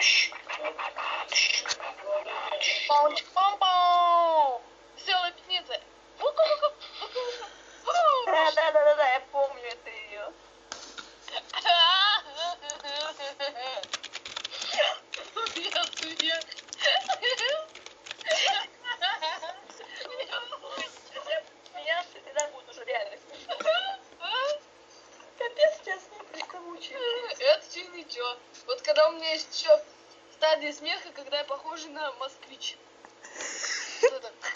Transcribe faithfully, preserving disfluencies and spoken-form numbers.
Пау-пау-пау! Веселая пятница. Да-да-да-да, я помню это ее. Нет, нет. Меня всегда будет уже реально смешно. Капец, сейчас не приставучий. Это че ничего. Вот когда у меня есть еще стадия смеха, когда я похожа на москвич. Что так?